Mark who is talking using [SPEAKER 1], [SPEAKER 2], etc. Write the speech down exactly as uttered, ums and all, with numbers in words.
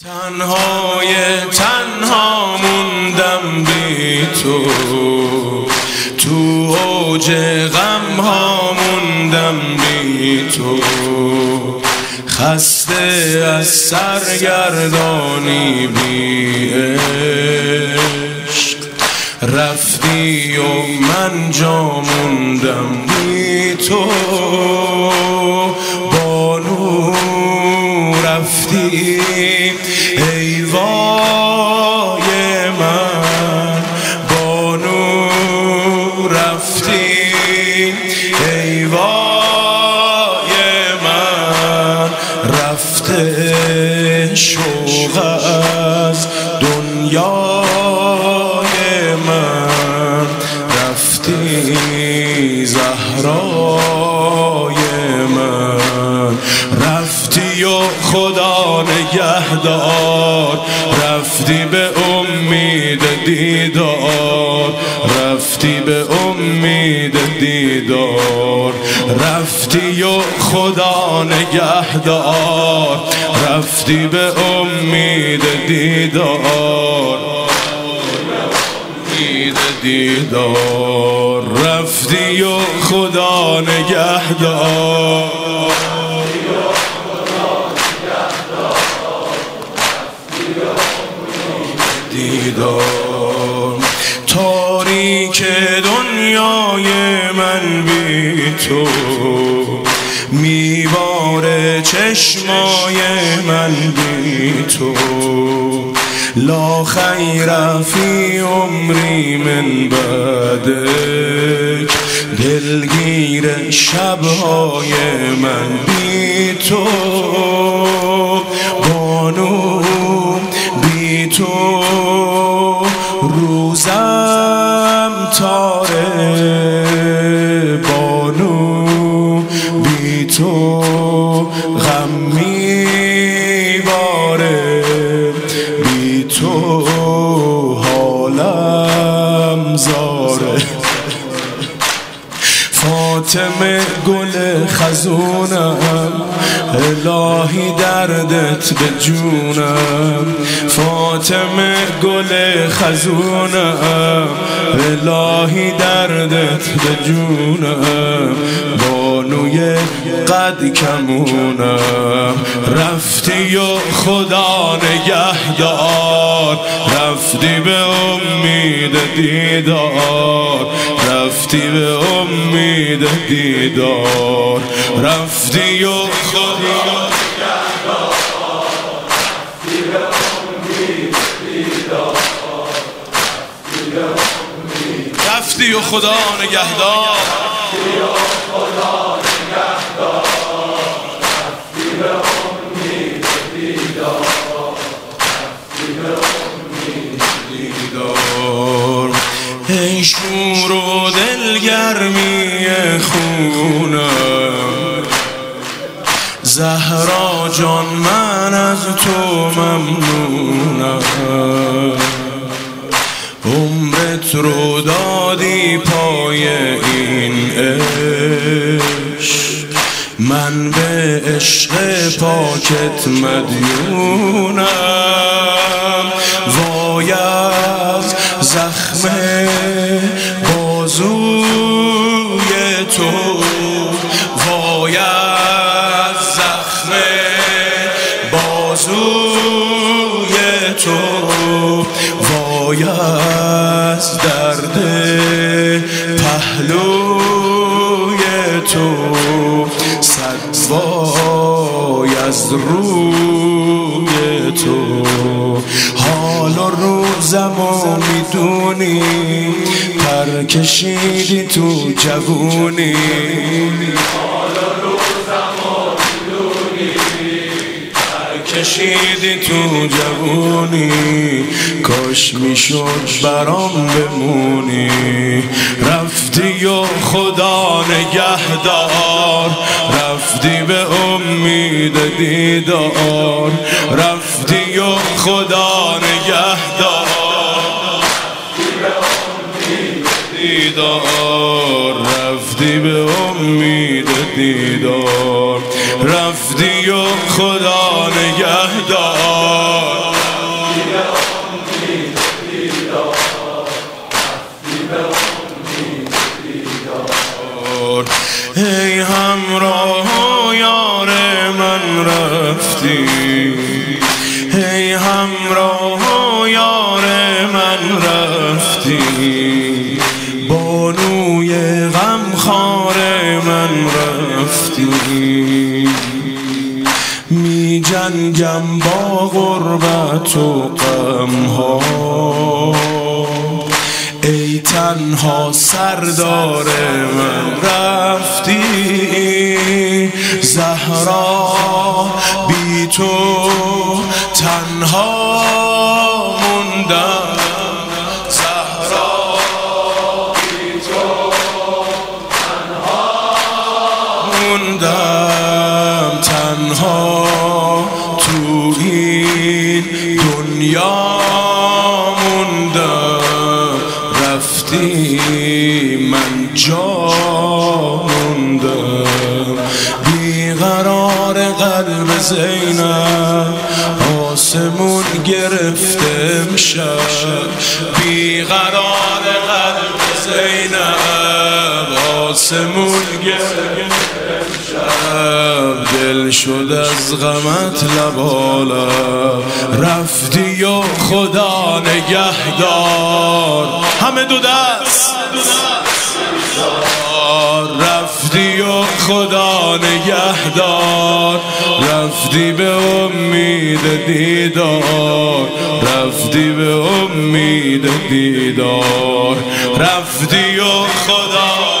[SPEAKER 1] تنهای تنها موندم بی تو، تو اوج غم ها موندم بی تو، خسته از سرگردانی بی عشق رفتی و من جا موندم بی تو. بانو رفتی ای وای من، بانو رفتی ای وای من، رفته شوق از دنیای من، رفتی زهرای من، رفتی و خدا نگهدار، رفتی به امید دیدار، رفتی به امید دیدار، رفتی و خدا نگهدار، رفتی به امید دیدار، امید دیدار، رفتی و خدا نگهدار. دیدار تاریک دنیای من بی تو، میوار چشمای من بی تو، لا خیر فی عمری من بعدک، دلگیر شبهای من بی تو. بانو بی تو روزم تاره، بانو بی تو غم میباره، بی تو حالم زاره. فاطمه گل خزونم، الهی دردت به جونم، فاطمه گل خزونم، الهی دردت به جونم، بانوی قد کمونم، رفتی و خدا نگهدار، رفتی به امید دیدار، رفتی به امید دیدار، رفتی و خدا نگهدار، رفتی به امید دیدار، رفتی و خدا نگهدار، رفتی و خدا نگهدار، رفتی به امید دیدار، رفتی به امید دیدار. ای شور و دلگرمی خونم، زهرا جان من از تو ممنونم، عمرت رو دادی پای این عشق، من به عشق پاکت مدیونم، وای از زخم بازوی تو، وای از زخم بازوی تو، وای از درد پهلوی تو، صد وای از روی تو. حال و روزمو میدونی، پر کشیدی تو جوونی، حال و روزمو میدونی، پر کشیدی تو جوونی، کاش میشد برام بمونی، رفتی و خدا نگهدار، رفتی به امید دیدار، رفتی و خدا نگهدار، دیدار، رفتی به امید دیدار، رفتی و خدا نگهدار. همراه و یار من رفتی، بانوی غمخوار من رفتی. می جنگم با غربت و غمها، ای تنها سردار من رفتی. زهرا بی تو تنها موندم، زهرا بی تو تنها موندم، تنها تو این دنیا موندم. رفتی من جا موندم، بیقرار قلب زینب آسمون گرفته امشب، بیقرار قلب زینب آسمون گرفته امشب. دل شد از غمت لبالا، رفتی و خدا نگهدار. همه دو دست رفتی و خدا نگهدار، رفتی به امید دیدار، رفتی به امید دیدار، رفتی و خدا